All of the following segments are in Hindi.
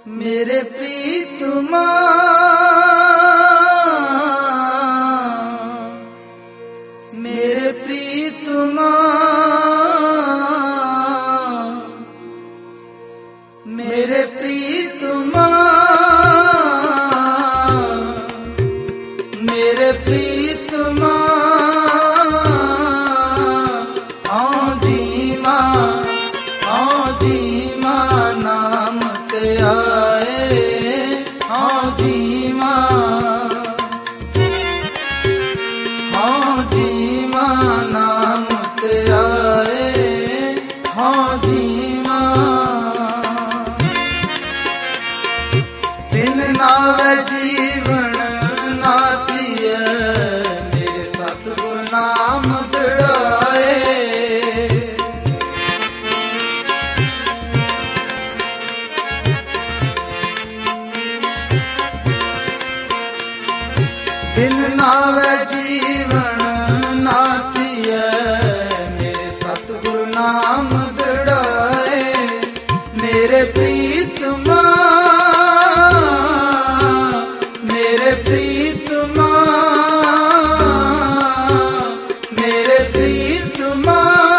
मेरे प्रीतमा मेरे प्रीतमा मेरे प्रीतमा मेरे प्रीतमा जीमा नाम ते आए जीमा नाम ते आए जीमा बिन नावे जीवन ना पिए मेरे सतगुर नाम दृढ़ाए बिन नावे जीवन नातिय मेरे सतगुरु नाम दृढ़ाए मेरे प्रीतमा मेरे प्रीतमा मेरे प्रीतमा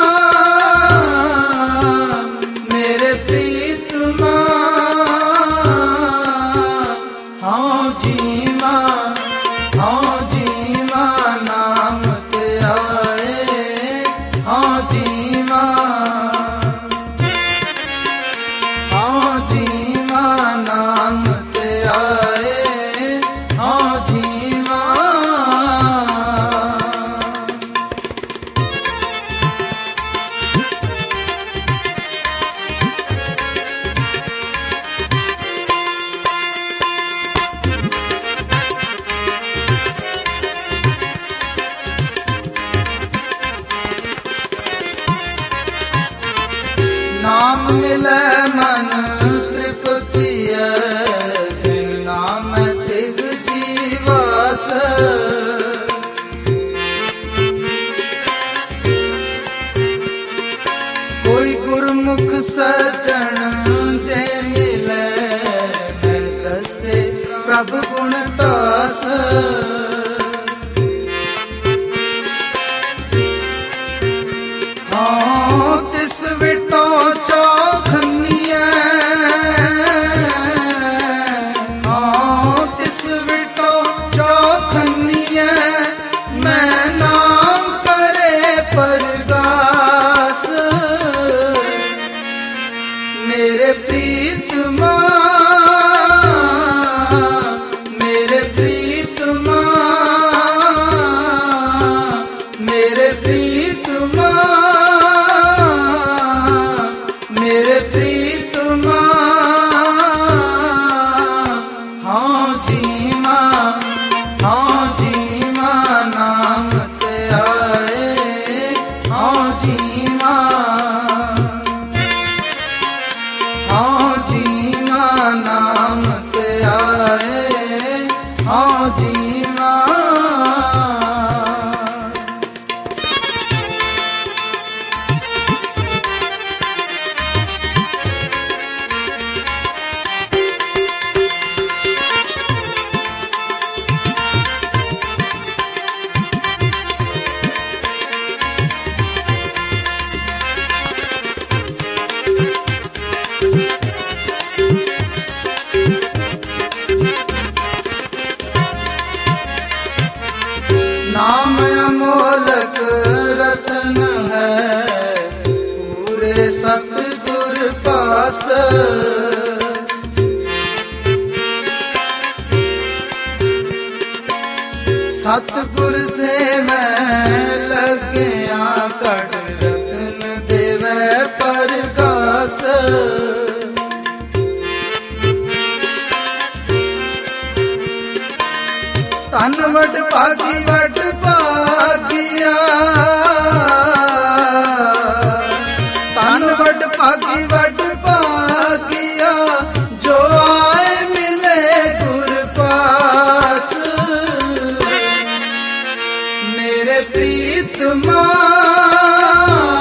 मेरे प्रीतमा हाँ जीमा जीमा नाम ते आए जीमा नाम ते आए जीमा नाम मिले मन तृप्ति बिन नाम तिग जीवास कोई गुरमुख सज्जन जे मिले मैं दसे प्रभु गुण तास तिस विटो चौखनिया तिस विटो चौखनिया मैं नाम करे परगास मेरे प्रीतमा मेरे प्रीतमा मेरे प्रीतमा मेरे प्रीतमा हाँ जीमा नाम ते आए जीमा नाम ते आए जीमा नाम अमोलक रतन है पूरे सतगुर पास सतगुर से मैं लग्या कट रतन देवे परगास तन वड भागी वड भागिया तन वड भागी वड भागिया जो आए मिले गुर पास मेरे प्रीतमा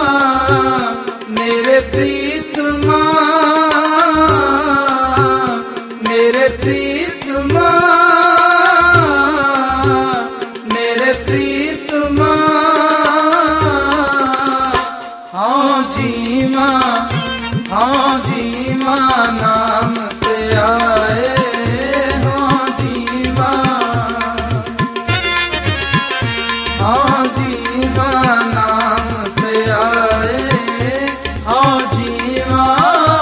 मेरे प्रीतमा हाँ जी माँ नाम पे आए, हाँ जी माँ, हाँ जी माँ नाम पे आए, हाँ जी माँ।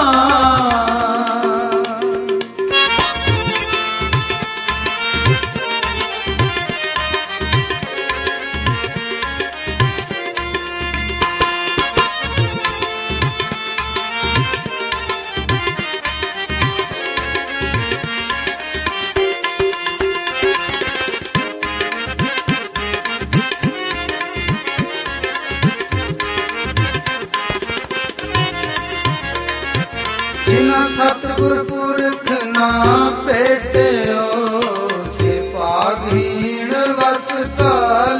जिन सतगुर पुरख ना पेटियो, से पागहीन वस काल।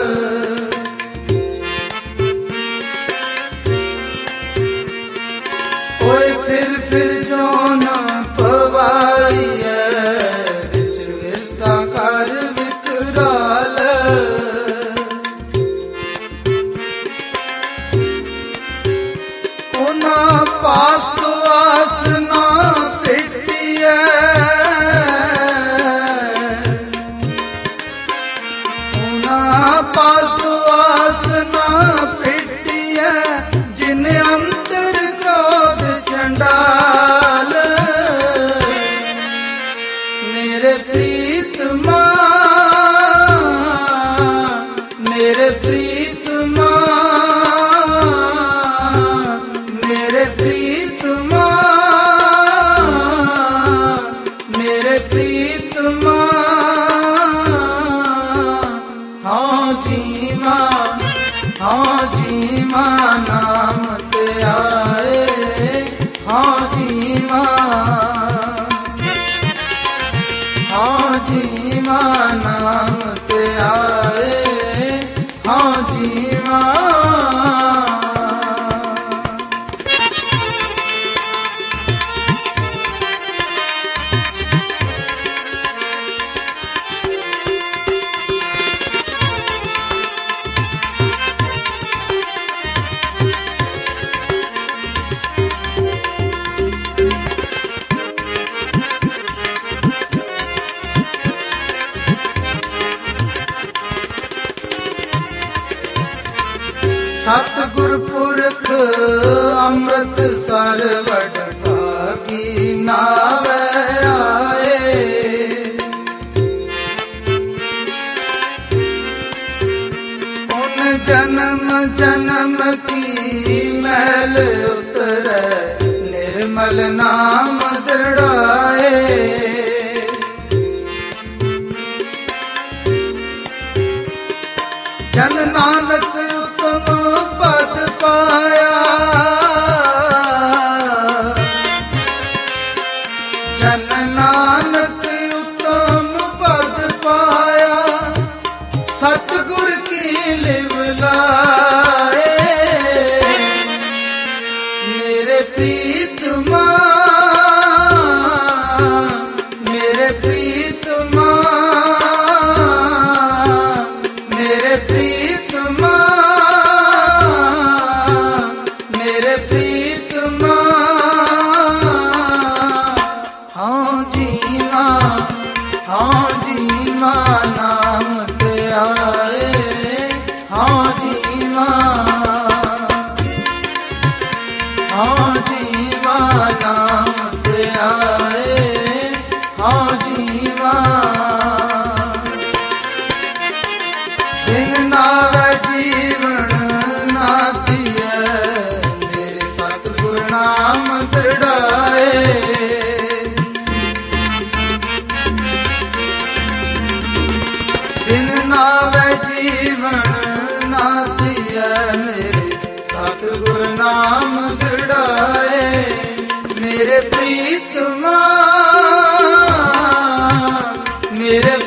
कोई फिर जोन पवाइए, विच विस्ता कर विकराल। उना पास तो आस ना पिटिए, उना पास तो आस ना पिटिए, जिन अंतर क्रोध चंडाल। मेरे प्रीतमा, मेरे प्रीतमा, मेरे प्रीतमा, मेरे प्रीतमा, हाँ जी माँ, हाँ जी माँ नाम पे आए, हाँ जी माँ, हाँ जी माँ नाम पे आए, हाँ जी माँ। सतगुर पुरख अमृत सरवट पाकी नावे आए। उन जन्म जन्म की मैल उतरे, निर्मल नाम दृढ़ाए। जन नानक उत्तम पद पाया, जन नानक उत्तम पद पाया, सतगुर की लिव लाए। मेरे प्रीतमा, मेरे प्रीतमा, मेरे प्रीतमा, मेरे प्रीतमा, हाँ जी माँ, हाँ जी माँ नाम पे आए, हाँ जी माँ, हाँ जी माँ नाम पे आए, हाँ जी माँ। दिन नावे जीवन नातिए, मेरे सतगुर नाम दृढ़ाए। दिन नावे जीवन नातिए, मेरे सतगुर नाम दृढ़ाए। मेरे प्रीतमा, मेरे